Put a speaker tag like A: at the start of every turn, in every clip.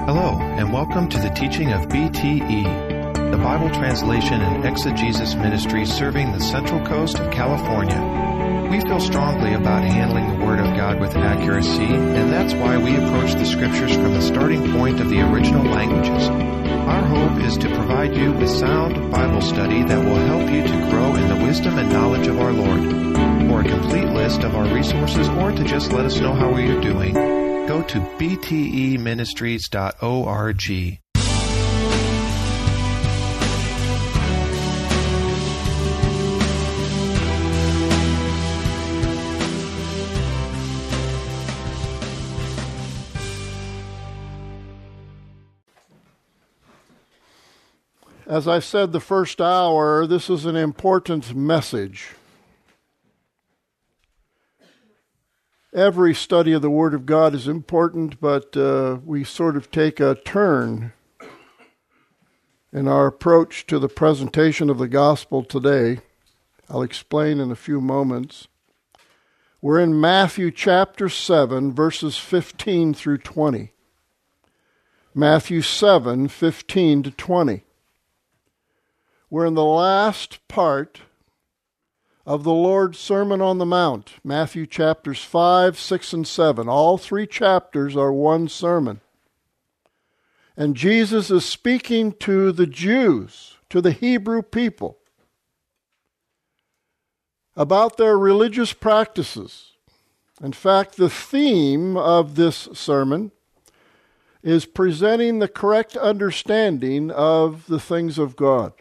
A: Hello, and welcome to the teaching of BTE, the Bible Translation and Exegesis Ministry serving the Central Coast of California. We feel strongly about handling the Word of God with accuracy, and that's why we approach the Scriptures from the starting point of the original languages. Our hope is to provide you with sound Bible study that will help you to grow in the wisdom and knowledge of our Lord. For a complete list of our resources or to just let us know how we are doing, go to bteministries.org.
B: As I said the first hour, this is an important message. Every study of the Word of God is important, but we sort of take a turn in our approach to the presentation of the gospel today. I'll explain in a few moments. We're in Matthew chapter 7, verses 15 through 20. Matthew 7, 15 to 20. We're in the last part of the Lord's Sermon on the Mount, Matthew chapters 5, 6, and 7. All three chapters are one sermon. And Jesus is speaking to the Jews, to the Hebrew people, about their religious practices. In fact, the theme of this sermon is presenting the correct understanding of the things of God.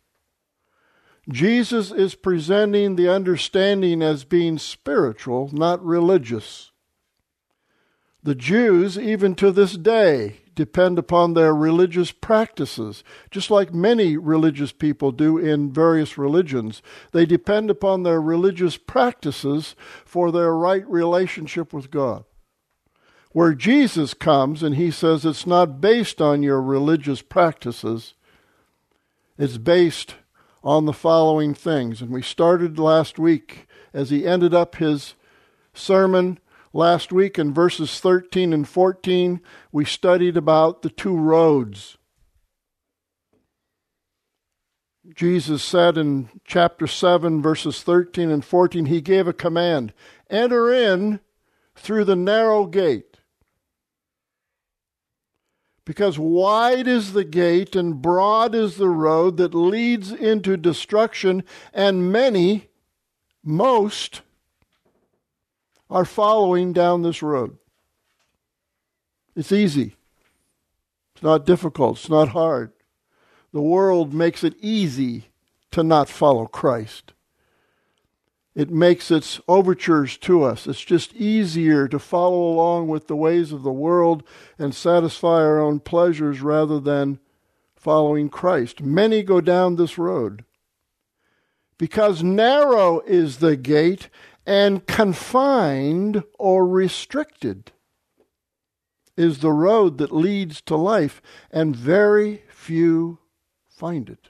B: Jesus is presenting the understanding as being spiritual, not religious. The Jews, even to this day, depend upon their religious practices, just like many religious people do in various religions. They depend upon their religious practices for their right relationship with God. Where Jesus comes and he says it's not based on your religious practices, it's based on the following things. And we started last week as he ended up his sermon last week in verses 13 and 14. We studied about the two roads. Jesus said in chapter 7, verses 13 and 14, he gave a command, enter in through the narrow gate. Because wide is the gate and broad is the road that leads into destruction, and many, most, are following down this road. It's easy. It's not difficult. It's not hard. The world makes it easy to not follow Christ. It makes its overtures to us. It's just easier to follow along with the ways of the world and satisfy our own pleasures rather than following Christ. Many go down this road because narrow is the gate and confined or restricted is the road that leads to life, and very few find it.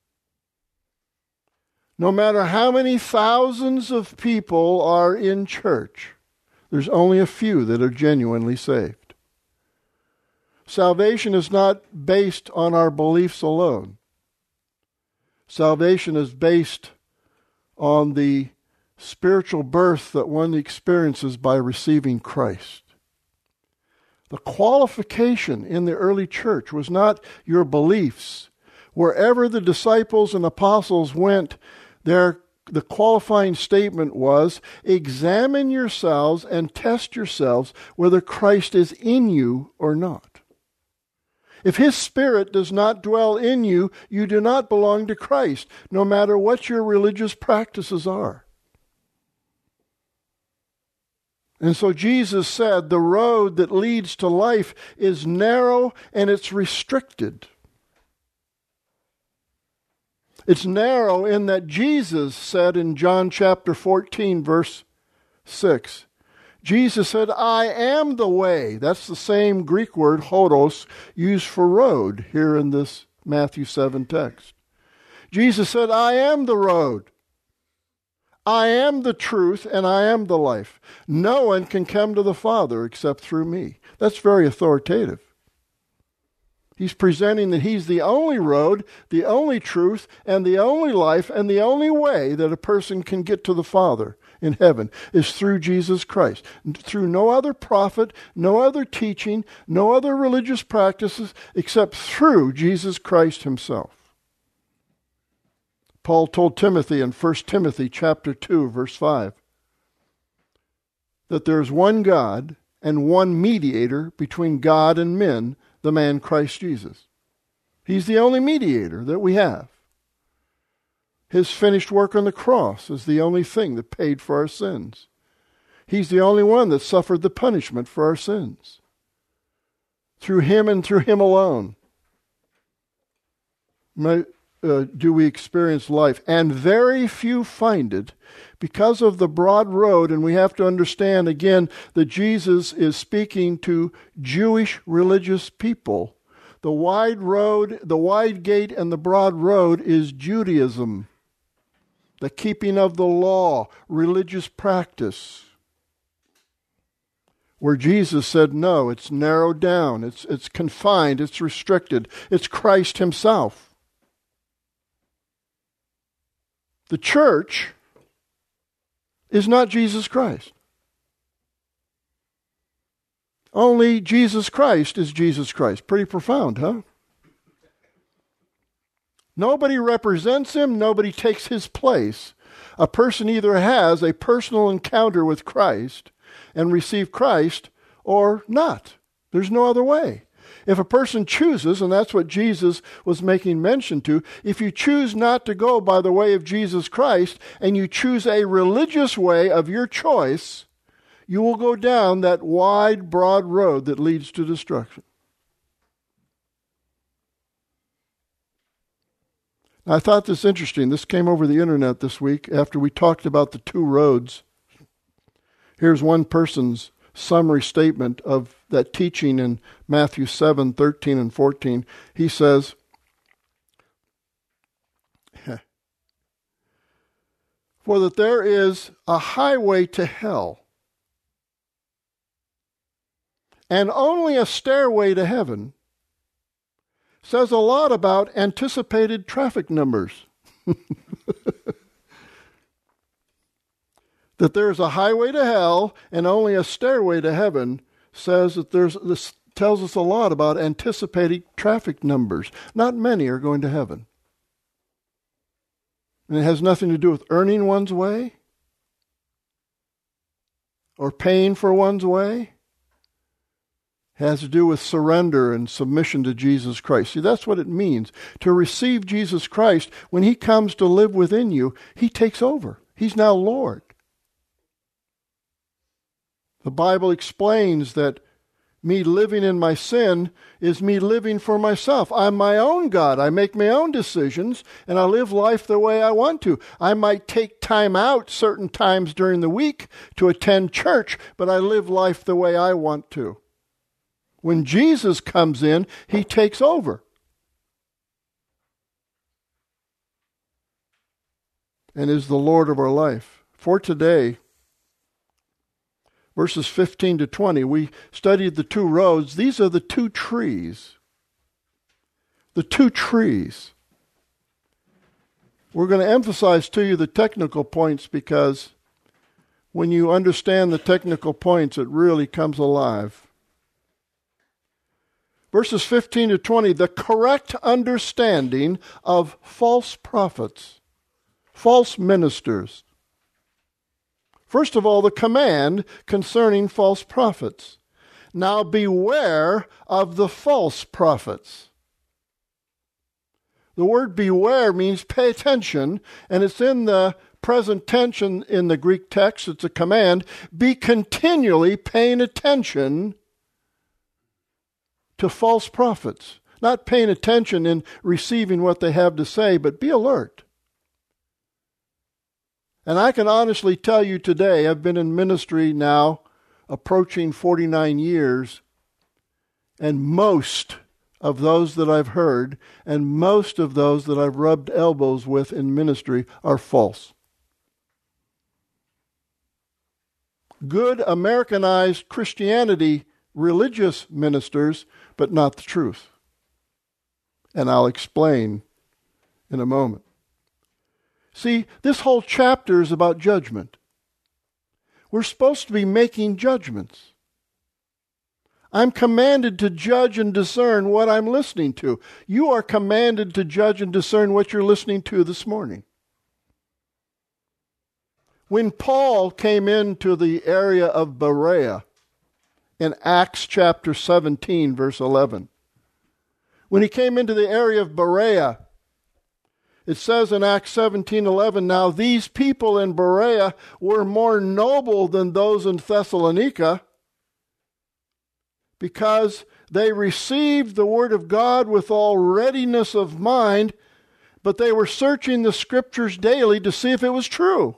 B: No matter how many thousands of people are in church, there's only a few that are genuinely saved. Salvation is not based on our beliefs alone. Salvation is based on the spiritual birth that one experiences by receiving Christ. The qualification in the early church was not your beliefs. Wherever the disciples and apostles went, the qualifying statement was, examine yourselves and test yourselves whether Christ is in you or not. If his Spirit does not dwell in you, you do not belong to Christ, no matter what your religious practices are. And so Jesus said the road that leads to life is narrow and it's restricted. It's narrow in that Jesus said in John chapter 14, verse 6, Jesus said, I am the way. That's the same Greek word, hodos, used for road here in this Matthew 7 text. Jesus said, I am the road. I am the truth and I am the life. No one can come to the Father except through me. That's very authoritative. He's presenting that he's the only road, the only truth, and the only life, and the only way that a person can get to the Father in heaven is through Jesus Christ. Through no other prophet, no other teaching, no other religious practices, except through Jesus Christ himself. Paul told Timothy in 1 Timothy chapter 2, verse 5, that there is one God and one mediator between God and men, the man Christ Jesus. He's the only mediator that we have. His finished work on the cross is the only thing that paid for our sins. He's the only one that suffered the punishment for our sins. Through him and through him alone do we experience life. And very few find it because of the broad road. And we have to understand again that Jesus is speaking to Jewish religious people. The wide road, the wide gate and the broad road is Judaism. The keeping of the law, religious practice. Where Jesus said, no, it's narrowed down, it's confined, it's restricted. It's Christ himself. The church is not Jesus Christ. Only Jesus Christ is Jesus Christ. Pretty profound, huh? Nobody represents him. Nobody takes his place. A person either has a personal encounter with Christ and receive Christ or not. There's no other way. If a person chooses, and that's what Jesus was making mention to, if you choose not to go by the way of Jesus Christ and you choose a religious way of your choice, you will go down that wide, broad road that leads to destruction. I thought this interesting. This came over the internet this week after we talked about the two roads. Here's one person's summary statement of that teaching in Matthew 7, 13 and 14. He says, for that there is a highway to hell, and only a stairway to heaven, says a lot about anticipated traffic numbers. That there's a highway to hell and only a stairway to heaven says that this tells us a lot about anticipated traffic numbers. Not many are going to heaven. And it has nothing to do with earning one's way or paying for one's way. It has to do with surrender and submission to Jesus Christ. See, that's what it means. To receive Jesus Christ, when he comes to live within you, he takes over. He's now Lord. The Bible explains that me living in my sin is me living for myself. I'm my own God. I make my own decisions, and I live life the way I want to. I might take time out certain times during the week to attend church, but I live life the way I want to. When Jesus comes in, he takes over. And is the Lord of our life. For today, verses 15 to 20, we studied the two roads. These are the two trees. The two trees. We're going to emphasize to you the technical points because when you understand the technical points, it really comes alive. Verses 15 to 20, the correct understanding of false prophets, false ministers. First of all, the command concerning false prophets. Now beware of the false prophets. The word beware means pay attention, and it's in the present tense in the Greek text. It's a command. Be continually paying attention to false prophets. Not paying attention in receiving what they have to say, but be alert. And I can honestly tell you today, I've been in ministry now approaching 49 years, and most of those that I've heard and most of those that I've rubbed elbows with in ministry are false. Good Americanized Christianity religious ministers, but not the truth. And I'll explain in a moment. See, this whole chapter is about judgment. We're supposed to be making judgments. I'm commanded to judge and discern what I'm listening to. You are commanded to judge and discern what you're listening to this morning. When Paul came into the area of Berea in Acts chapter 17, verse 11, when he came into the area of Berea, it says in Acts 17:11, now these people in Berea were more noble than those in Thessalonica, because they received the word of God with all readiness of mind, but they were searching the Scriptures daily to see if it was true.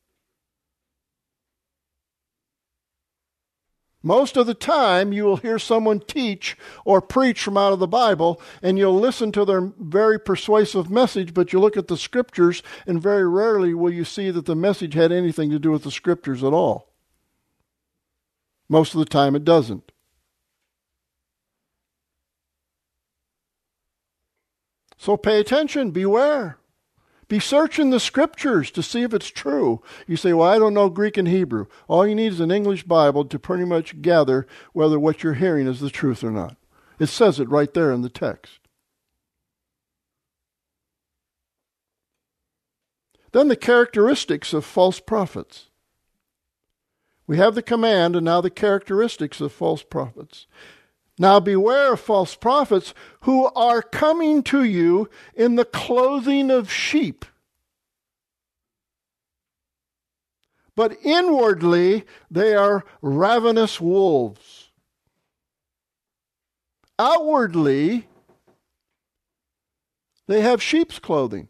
B: Most of the time, you will hear someone teach or preach from out of the Bible, and you'll listen to their very persuasive message, but you look at the Scriptures, and very rarely will you see that the message had anything to do with the Scriptures at all. Most of the time, it doesn't. So pay attention, beware. Be searching the Scriptures to see if it's true. You say, well, I don't know Greek and Hebrew. All you need is an English Bible to pretty much gather whether what you're hearing is the truth or not. It says it right there in the text. Then the characteristics of false prophets. We have the command and now the characteristics of false prophets. Now beware of false prophets who are coming to you in the clothing of sheep, but inwardly they are ravenous wolves. Outwardly, they have sheep's clothing.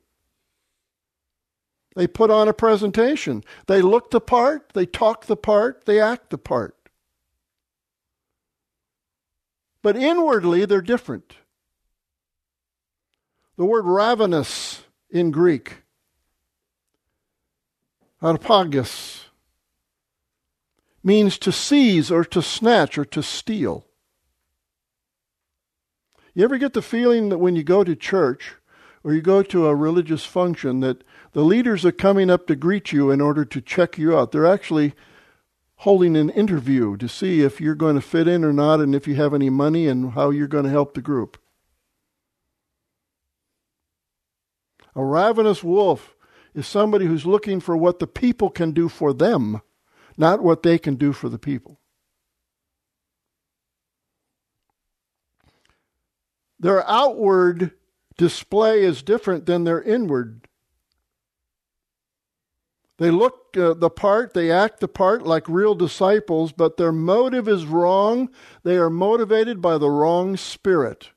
B: They put on a presentation. They look the part, they talk the part, they act the part. But inwardly, they're different. The word ravenous in Greek, harpagos, means to seize or to snatch or to steal. You ever get the feeling that when you go to church or you go to a religious function that the leaders are coming up to greet you in order to check you out? They're actually holding an interview to see if you're going to fit in or not, and if you have any money and how you're going to help the group. A ravenous wolf is somebody who's looking for what the people can do for them, not what they can do for the people. Their outward display is different than their inward. They look the part, they act the part like real disciples, but their motive is wrong. They are motivated by the wrong spirit.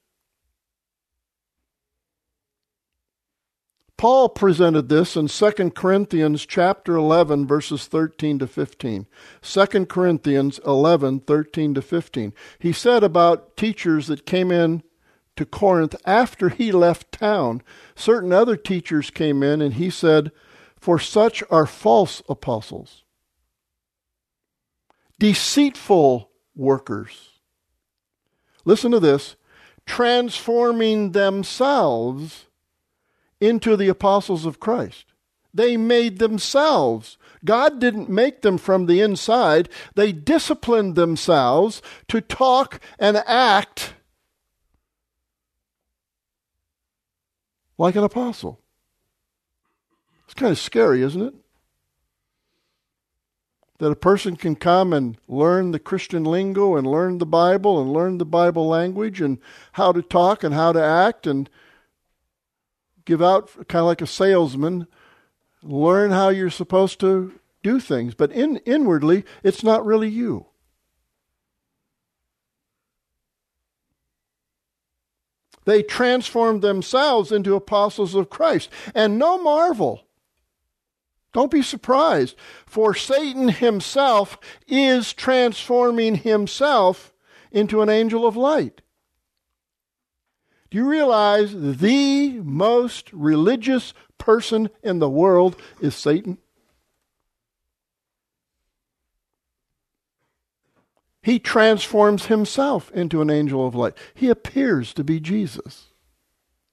B: Paul presented this in 2 Corinthians chapter 11, verses 13 to 15. 2 Corinthians 11, 13 to 15. He said about teachers that came in to Corinth after he left town. Certain other teachers came in, and he said, for such are false apostles, deceitful workers. Listen to this. Transforming themselves into the apostles of Christ. They made themselves. God didn't make them from the inside. They disciplined themselves to talk and act like an apostle. It's kind of scary, isn't it? That a person can come and learn the Christian lingo and learn the Bible and learn the Bible language and how to talk and how to act and give out kind of like a salesman, learn how you're supposed to do things. But inwardly, it's not really you. They transformed themselves into apostles of Christ. And no marvel. Don't be surprised, for Satan himself is transforming himself into an angel of light. Do you realize the most religious person in the world is Satan? He transforms himself into an angel of light. He appears to be Jesus.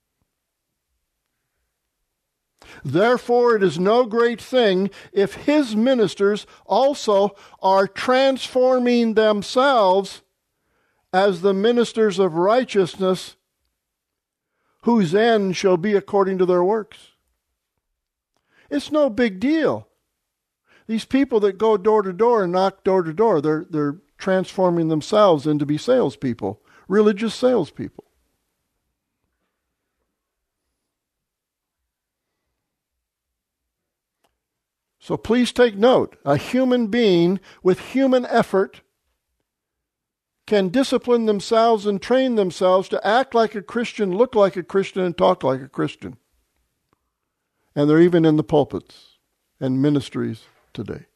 B: Therefore, it is no great thing if his ministers also are transforming themselves as the ministers of righteousness, whose end shall be according to their works. It's no big deal. These people that go door to door and knock door to door, they're transforming themselves into be salespeople, religious salespeople. So please take note, a human being with human effort can discipline themselves and train themselves to act like a Christian, look like a Christian, and talk like a Christian. And they're even in the pulpits and ministries today.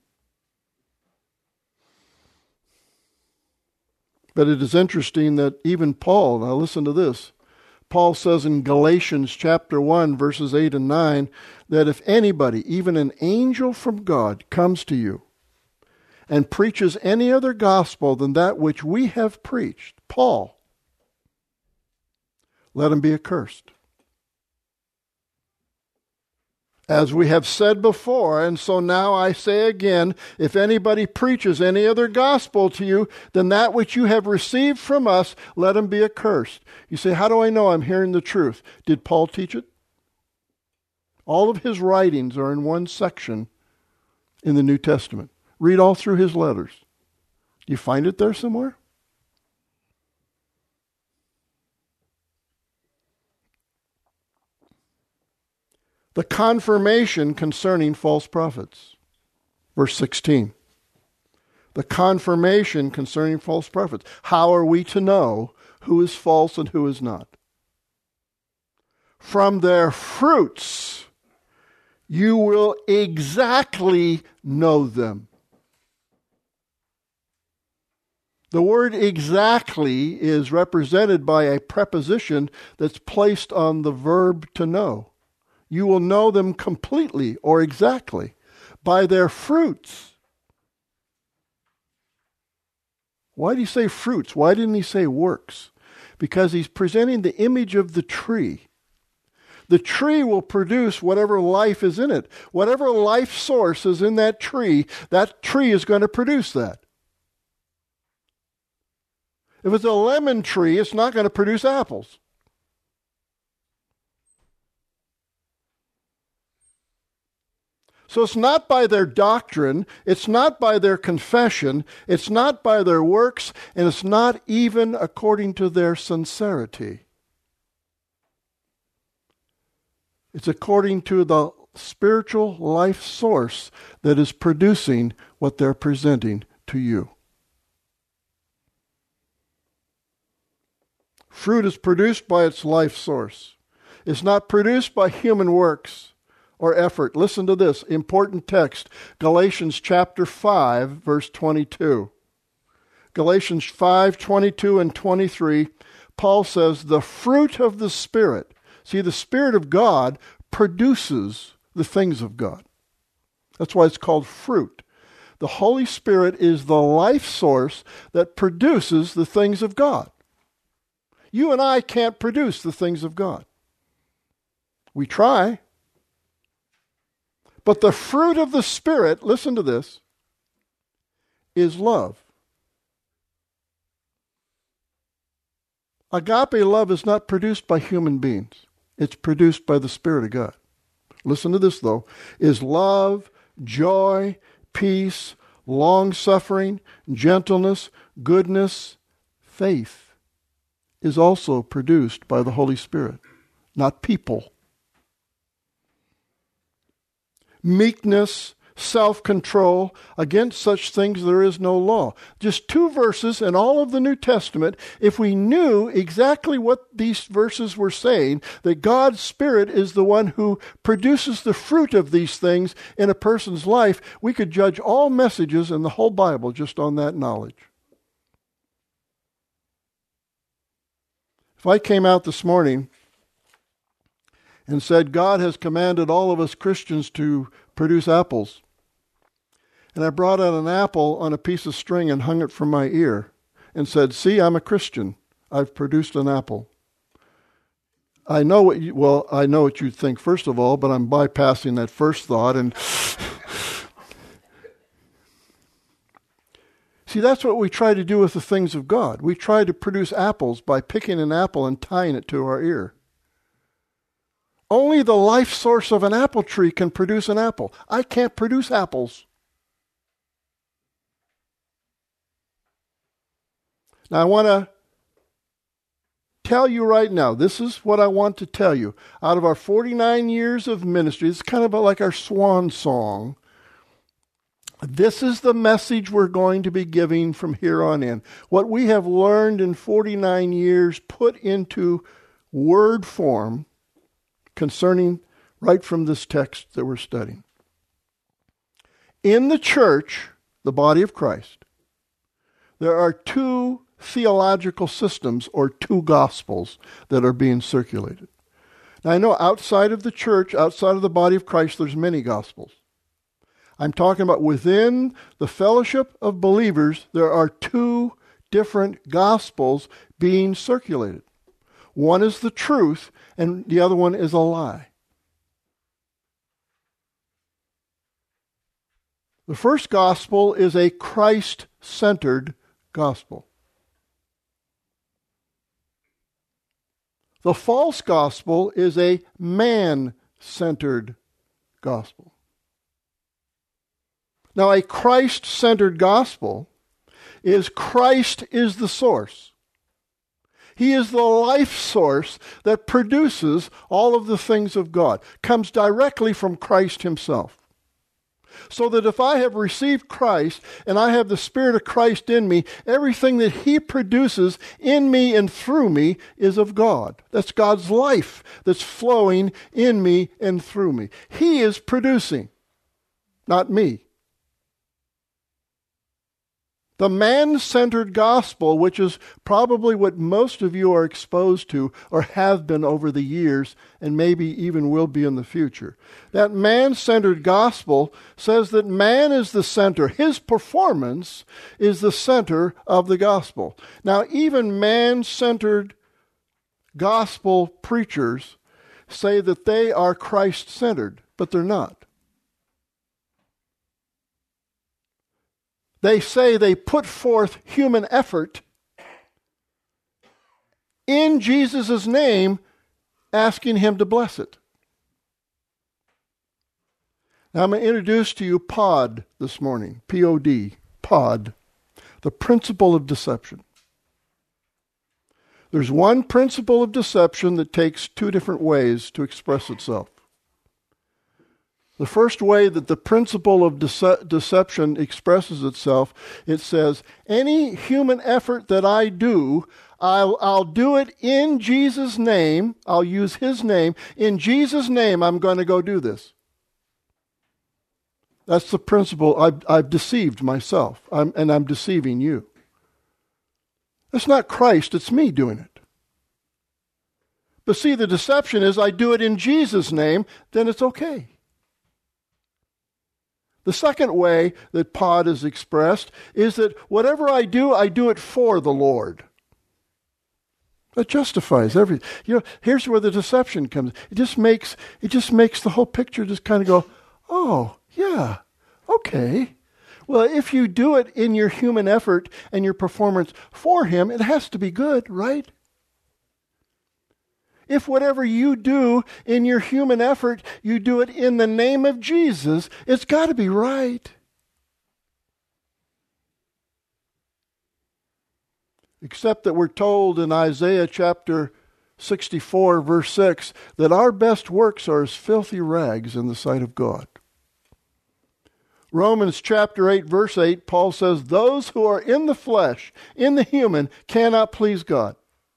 B: But it is interesting that even Paul, now listen to this, Paul says in Galatians chapter 1, verses 8 and 9, that if anybody, even an angel from God, comes to you and preaches any other gospel than that which we have preached, Paul, let him be accursed. As we have said before, and so now I say again, if anybody preaches any other gospel to you than that which you have received from us, let him be accursed. You say, how do I know I'm hearing the truth? Did Paul teach it? All of his writings are in one section in the New Testament. Read all through his letters. Do you find it there somewhere? The confirmation concerning false prophets. Verse 16. The confirmation concerning false prophets. How are we to know who is false and who is not? From their fruits you will exactly know them. The word exactly is represented by a preposition that's placed on the verb to know. You will know them completely or exactly by their fruits. Why did he say fruits? Why didn't he say works? Because he's presenting the image of the tree. The tree will produce whatever life is in it. Whatever life source is in that tree is going to produce that. If it's a lemon tree, it's not going to produce apples. So it's not by their doctrine, it's not by their confession, it's not by their works, and it's not even according to their sincerity. It's according to the spiritual life source that is producing what they're presenting to you. Fruit is produced by its life source. It's not produced by human works or effort. Listen to this important text, Galatians chapter 5, verse 22. Galatians 5, 22 and 23, Paul says, the fruit of the Spirit. See, the Spirit of God produces the things of God. That's why it's called fruit. The Holy Spirit is the life source that produces the things of God. You and I can't produce the things of God. We try. But the fruit of the Spirit, listen to this, is love. Agape love is not produced by human beings. It's produced by the Spirit of God. Listen to this, though. Is love, joy, peace, long-suffering, gentleness, goodness, faith is also produced by the Holy Spirit, not people. Meekness, self-control, against such things there is no law. Just 2 verses in all of the New Testament. If we knew exactly what these verses were saying, that God's Spirit is the one who produces the fruit of these things in a person's life, we could judge all messages in the whole Bible just on that knowledge. If I came out this morning and said, God has commanded all of us Christians to produce apples, and I brought out an apple on a piece of string and hung it from my ear and said, see, I'm a Christian. I've produced an apple. I know what you think first of all, but I'm bypassing that first thought. And see, that's what we try to do with the things of God. We try to produce apples by picking an apple and tying it to our ear. Only the life source of an apple tree can produce an apple. I can't produce apples. Now, I want to tell you right now, this is what I want to tell you. Out of our 49 years of ministry, it's kind of like our swan song. This is the message we're going to be giving from here on in. What we have learned in 49 years, put into word form concerning right from this text that we're studying. In the church, the body of Christ, there are two theological systems or two gospels that are being circulated. Now, I know outside of the church, outside of the body of Christ, there's many gospels. I'm talking about within the fellowship of believers, there are two different gospels being circulated. One is the truth, and the other one is a lie. The first gospel is a Christ-centered gospel. The false gospel is a man-centered gospel. Now, a Christ-centered gospel is Christ is the source. He is the life source that produces all of the things of God. Comes directly from Christ himself. So that if I have received Christ and I have the Spirit of Christ in me, everything that he produces in me and through me is of God. That's God's life that's flowing in me and through me. He is producing, not me. The man-centered gospel, which is probably what most of you are exposed to or have been over the years and maybe even will be in the future. That man-centered gospel says that man is the center. His performance is the center of the gospel. Now, even man-centered gospel preachers say that they are Christ-centered, but they're not. They say they put forth human effort in Jesus' name, asking him to bless it. Now I'm going to introduce to you POD this morning, P-O-D, POD, the principle of deception. There's one principle of deception that takes two different ways to express itself. The first way that the principle of deception expresses itself, it says, any human effort that I do, I'll do it in Jesus' name. I'll use his name. In Jesus' name, I'm going to go do this. That's the principle. I've deceived myself, and I'm deceiving you. It's not Christ, it's me doing it. But see, the deception is I do it in Jesus' name, then it's okay. The second way that POD is expressed is that whatever I do it for the Lord. That justifies everything. Here's where the deception comes. It just makes the whole picture just kind of go, oh, yeah, okay. Well, if you do it in your human effort and your performance for him, it has to be good, right? If whatever you do in your human effort, you do it in the name of Jesus, it's got to be right. Except that we're told in Isaiah chapter 64, verse 6, that our best works are as filthy rags in the sight of God. Romans chapter 8, verse 8, Paul says, those who are in the flesh, in the human, cannot please God.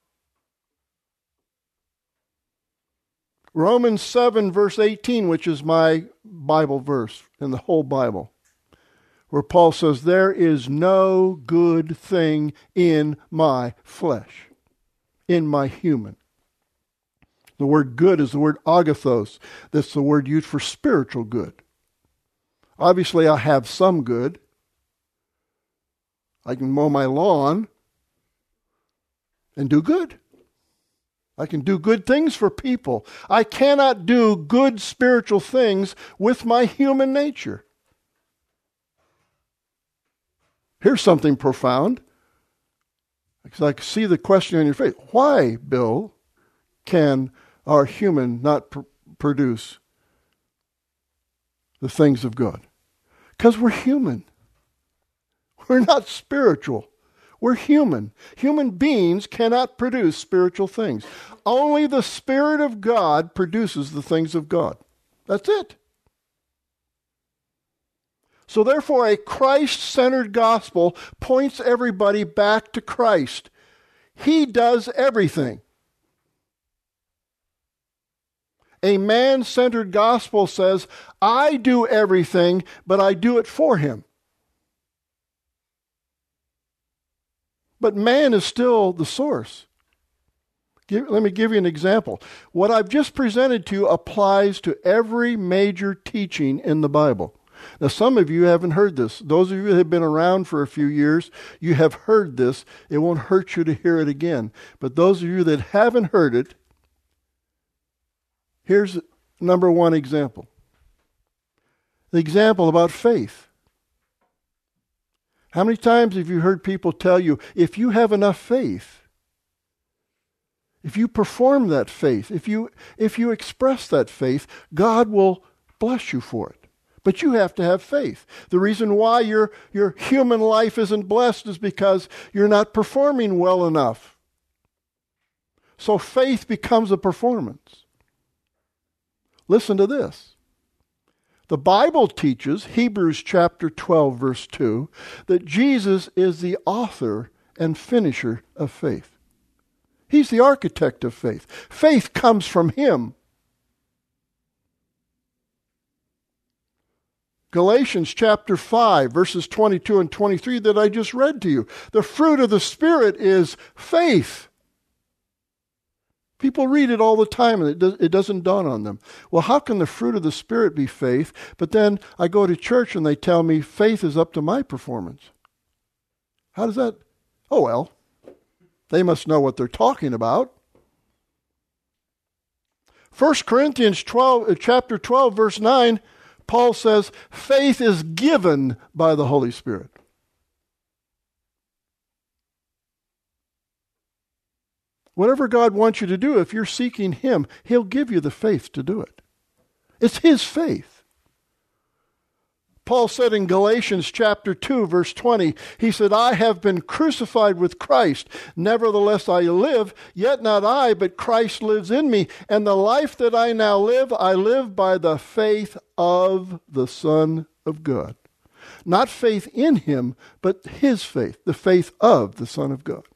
B: Romans 7, verse 18, which is my Bible verse in the whole Bible, where Paul says, there is no good thing in my flesh, in my human. The word good is the word agathos. That's the word used for spiritual good. Obviously, I have some good. I can mow my lawn and do good. I can do good things for people. I cannot do good spiritual things with my human nature. Here's something profound. Because I can see the question on your face. Why, Bill, can our human not produce the things of God? Because we're human. We're not spiritual. We're human. Human beings cannot produce spiritual things. Only the Spirit of God produces the things of God. That's it. So therefore, a Christ-centered gospel points everybody back to Christ. He does everything. A man-centered gospel says, I do everything, but I do it for him. But man is still the source. Let me give you an example. What I've just presented to you applies to every major teaching in the Bible. Now, some of you haven't heard this. Those of you that have been around for a few years, you have heard this. It won't hurt you to hear it again. But those of you that haven't heard it, here's number one example. The example about faith. How many times have you heard people tell you, if you have enough faith, if you perform that faith, if you express that faith, God will bless you for it. But you have to have faith. The reason why your human life isn't blessed is because you're not performing well enough. So faith becomes a performance. Listen to this. The Bible teaches, Hebrews chapter 12, verse 2, that Jesus is the author and finisher of faith. He's the architect of faith. Faith comes from him. Galatians chapter 5, verses 22 and 23 that I just read to you. The fruit of the Spirit is faith. People read it all the time and it doesn't dawn on them. Well, how can the fruit of the Spirit be faith? But then I go to church and they tell me faith is up to my performance. How does that? Oh, well, they must know what they're talking about. 1 Corinthians chapter 12, verse 9, Paul says, faith is given by the Holy Spirit. Whatever God wants you to do, if you're seeking him, he'll give you the faith to do it. It's his faith. Paul said in Galatians chapter 2, verse 20, he said, I have been crucified with Christ. Nevertheless I live, yet not I, but Christ lives in me. And the life that I now live, I live by the faith of the Son of God. Not faith in him, but his faith, the faith of the Son of God.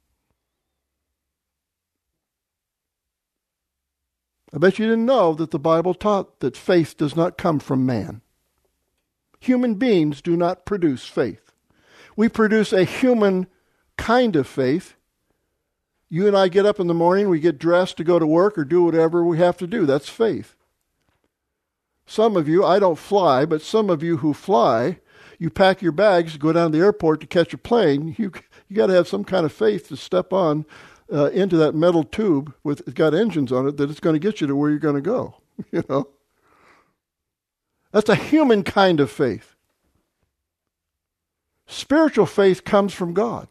B: I bet you didn't know that the Bible taught that faith does not come from man. Human beings do not produce faith. We produce a human kind of faith. You and I get up in the morning, we get dressed to go to work or do whatever we have to do. That's faith. Some of you, I don't fly, but some of you who fly, you pack your bags, go down to the airport to catch a plane. You got to have some kind of faith to step on into that metal tube with it's got engines on it that it's going to get you to where you're going to go. You know, that's a human kind of faith. Spiritual faith comes from God.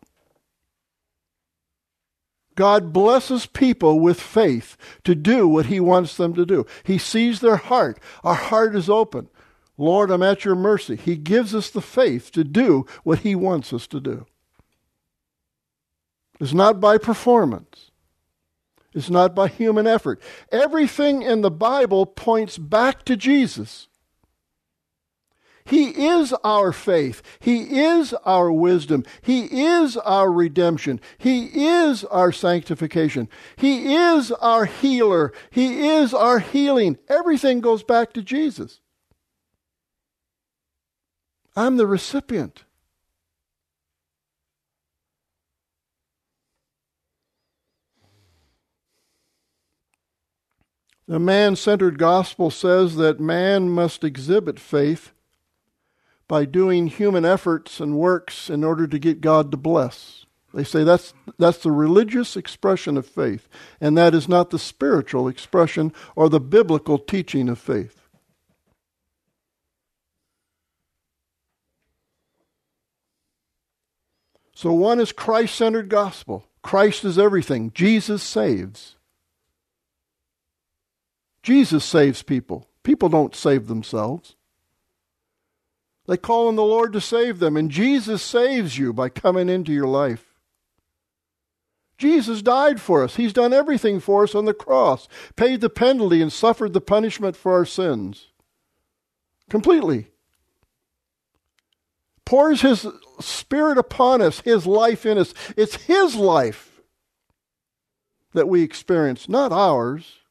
B: God blesses people with faith to do what he wants them to do. He sees their heart. Our heart is open. Lord, I'm at your mercy. He gives us the faith to do what he wants us to do. It's not by performance. It's not by human effort. Everything in the Bible points back to Jesus. He is our faith. He is our wisdom. He is our redemption. He is our sanctification. He is our healer. He is our healing. Everything goes back to Jesus. I'm the recipient. The man-centered gospel says that man must exhibit faith by doing human efforts and works in order to get God to bless. They say that's the religious expression of faith, and that is not the spiritual expression or the biblical teaching of faith. So one is Christ-centered gospel. Christ is everything. Jesus saves. Jesus saves people. People don't save themselves. They call on the Lord to save them, and Jesus saves you by coming into your life. Jesus died for us. He's done everything for us on the cross, paid the penalty and suffered the punishment for our sins. Completely. Pours His Spirit upon us, His life in us. It's His life that we experience, not ours.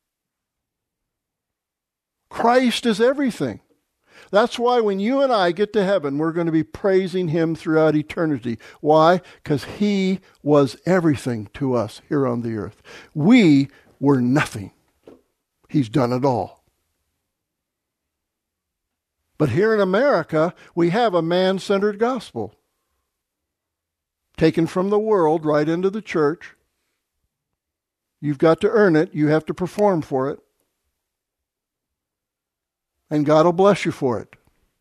B: Christ is everything. That's why when you and I get to heaven, we're going to be praising Him throughout eternity. Why? Because He was everything to us here on the earth. We were nothing. He's done it all. But here in America, we have a man-centered gospel. Taken from the world right into the church. You've got to earn it. You have to perform for it. And God will bless you for it.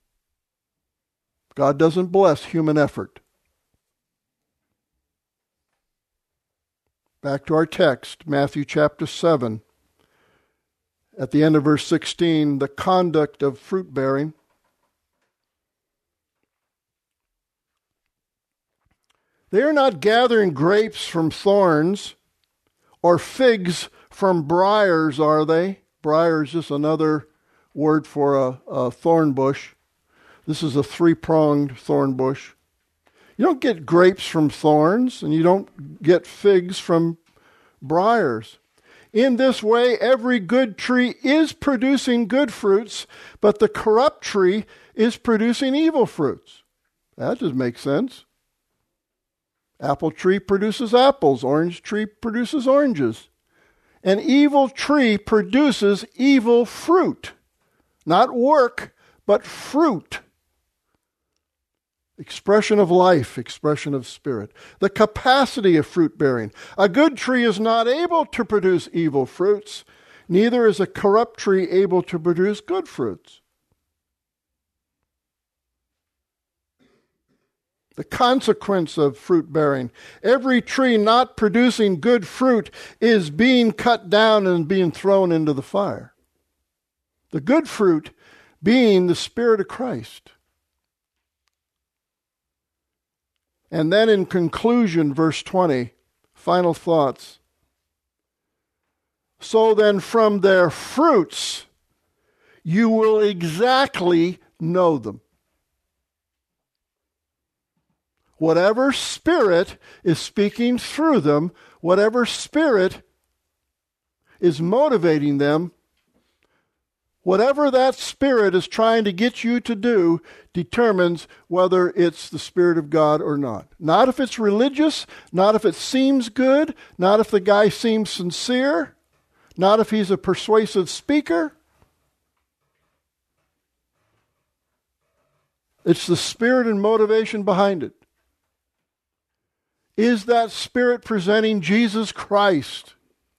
B: God doesn't bless human effort. Back to our text, Matthew chapter 7. At the end of verse 16, the conduct of fruit bearing. They are not gathering grapes from thorns or figs from briars, are they? Briar is just another word for a thorn bush. This is a three-pronged thorn bush. You don't get grapes from thorns, and you don't get figs from briars. In this way, every good tree is producing good fruits, but the corrupt tree is producing evil fruits. That just makes sense. Apple tree produces apples. Orange tree produces oranges. An evil tree produces evil fruit. Not work, but fruit. Expression of life, expression of spirit. The capacity of fruit bearing. A good tree is not able to produce evil fruits. Neither is a corrupt tree able to produce good fruits. The consequence of fruit bearing. Every tree not producing good fruit is being cut down and being thrown into the fire. The good fruit being the Spirit of Christ. And then in conclusion, verse 20, final thoughts. So then from their fruits you will exactly know them. Whatever spirit is speaking through them, whatever spirit is motivating them, whatever that spirit is trying to get you to do determines whether it's the Spirit of God or not. Not if it's religious, not if it seems good, not if the guy seems sincere, not if he's a persuasive speaker. It's the spirit and motivation behind it. Is that spirit presenting Jesus Christ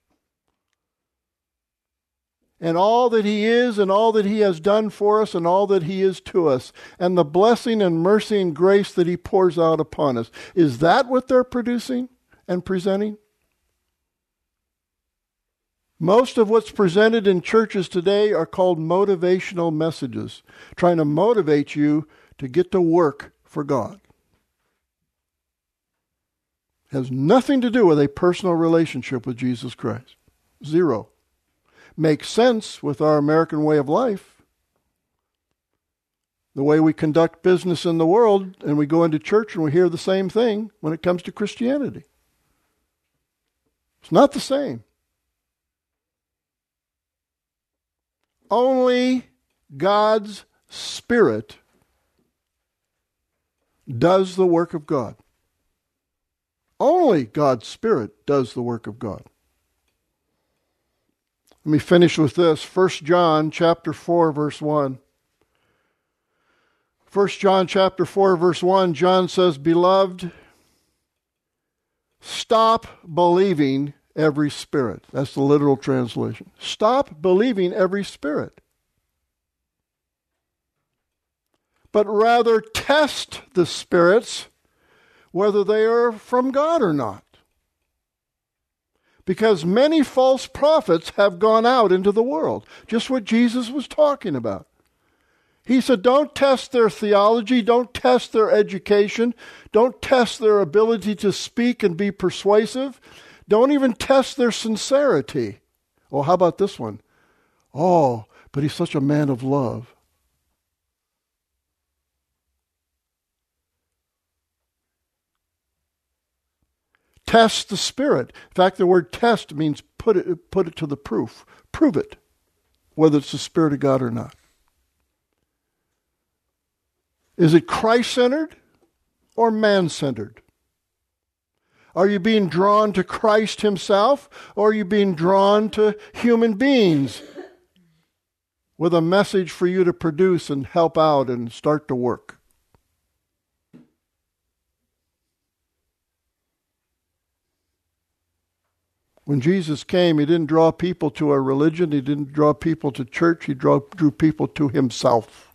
B: and all that He is and all that He has done for us and all that He is to us, and the blessing and mercy and grace that He pours out upon us? Is that what they're producing and presenting? Most of what's presented in churches today are called motivational messages, trying to motivate you to get to work for God. Has nothing to do with a personal relationship with Jesus Christ. Zero. Makes sense with our American way of life. The way we conduct business in the world, and we go into church and we hear the same thing when it comes to Christianity. It's not the same. Only God's Spirit does the work of God. Only God's Spirit does the work of God. Let me finish with this. 1 John chapter 4, verse 1. 1 John chapter 4, verse 1, John says, Beloved, Stop believing every spirit. That's the literal translation. Stop believing every spirit. But rather test the spirits whether they are from God or not. Because many false prophets have gone out into the world. Just what Jesus was talking about. He said, don't test their theology, don't test their education, don't test their ability to speak and be persuasive, don't even test their sincerity. Oh, how about this one? Oh, but he's such a man of love. Test the spirit. In fact, the word test means put it to the proof. Prove it, whether it's the Spirit of God or not. Is it Christ-centered or man-centered? Are you being drawn to Christ himself, or are you being drawn to human beings with a message for you to produce and help out and start to work? When Jesus came, he didn't draw people to a religion. He didn't draw people to church. He drew people to himself.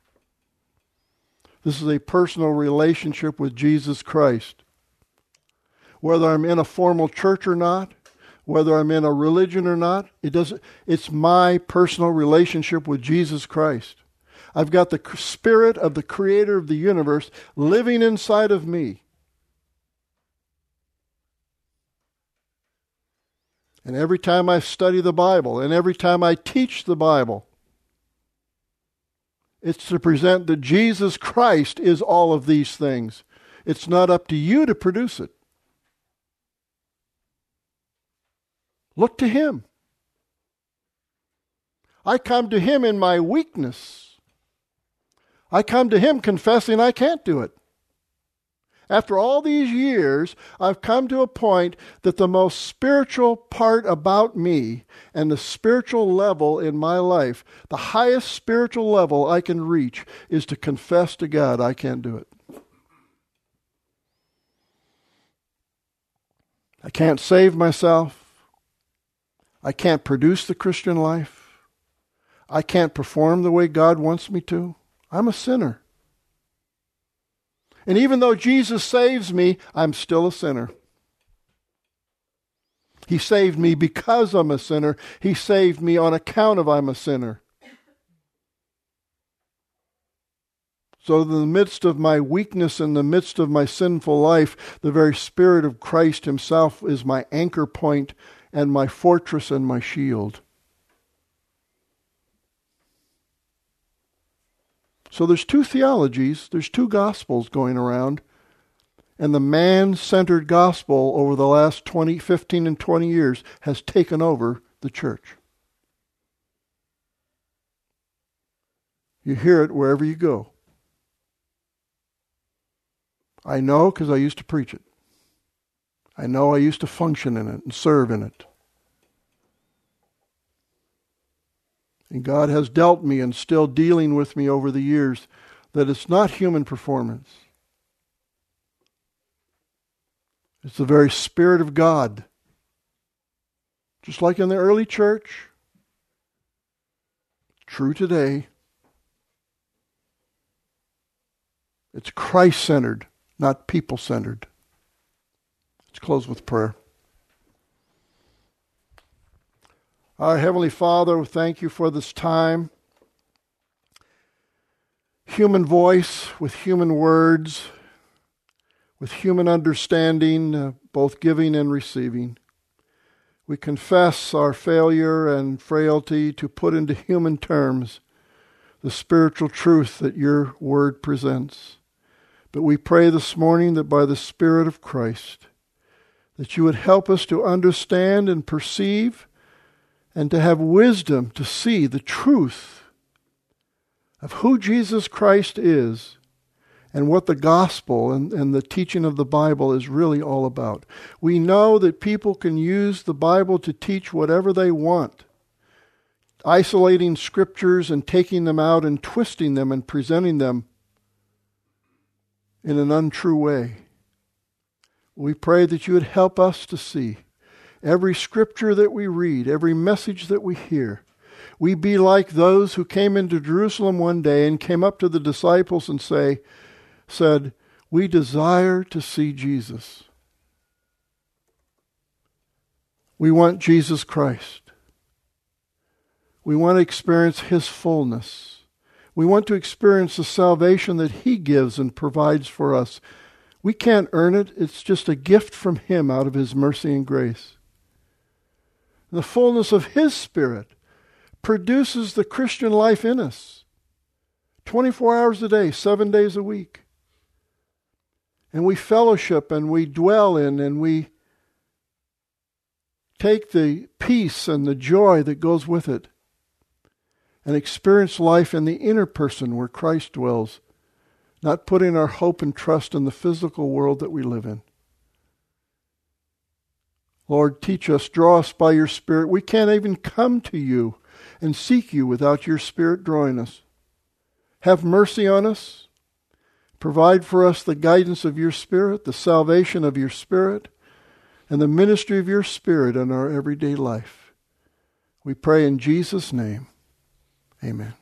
B: This is a personal relationship with Jesus Christ. Whether I'm in a formal church or not, whether I'm in a religion or not, it's my personal relationship with Jesus Christ. I've got the Spirit of the Creator of the universe living inside of me. And every time I study the Bible, and every time I teach the Bible, it's to present that Jesus Christ is all of these things. It's not up to you to produce it. Look to him. I come to him in my weakness. I come to him confessing I can't do it. After all these years, I've come to a point that the most spiritual part about me and the spiritual level in my life, the highest spiritual level I can reach, is to confess to God I can't do it. I can't save myself. I can't produce the Christian life. I can't perform the way God wants me to. I'm a sinner. And even though Jesus saves me, I'm still a sinner. He saved me because I'm a sinner. He saved me on account of I'm a sinner. So in the midst of my weakness, in the midst of my sinful life, the very Spirit of Christ himself is my anchor point and my fortress and my shield. So there's two theologies, there's two gospels going around, and the man-centered gospel over the last 15 and 20 years has taken over the church. You hear it wherever you go. I know because I used to preach it. I know I used to function in it and serve in it. And God has dealt me and still dealing with me over the years that it's not human performance. It's the very Spirit of God. Just like in the early church, true today. It's Christ-centered, not people-centered. Let's close with prayer. Our Heavenly Father, we thank you for this time. Human voice with human words, with human understanding, both giving and receiving. We confess our failure and frailty to put into human terms the spiritual truth that your word presents. But we pray this morning that by the Spirit of Christ, that you would help us to understand and perceive and to have wisdom to see the truth of who Jesus Christ is and what the gospel and the teaching of the Bible is really all about. We know that people can use the Bible to teach whatever they want, isolating scriptures and taking them out and twisting them and presenting them in an untrue way. We pray that you would help us to see every scripture that we read, every message that we hear. We be like those who came into Jerusalem one day and came up to the disciples and said, "We desire to see Jesus. We want Jesus Christ. We want to experience His fullness. We want to experience the salvation that He gives and provides for us. We can't earn it. It's just a gift from Him out of His mercy and grace. The fullness of His Spirit produces the Christian life in us. 24 hours a day, 7 days a week. And we fellowship and we dwell in and we take the peace and the joy that goes with it and experience life in the inner person where Christ dwells, not putting our hope and trust in the physical world that we live in. Lord, teach us, draw us by your Spirit. We can't even come to you and seek you without your Spirit drawing us. Have mercy on us. Provide for us the guidance of your Spirit, the salvation of your Spirit, and the ministry of your Spirit in our everyday life. We pray in Jesus' name. Amen.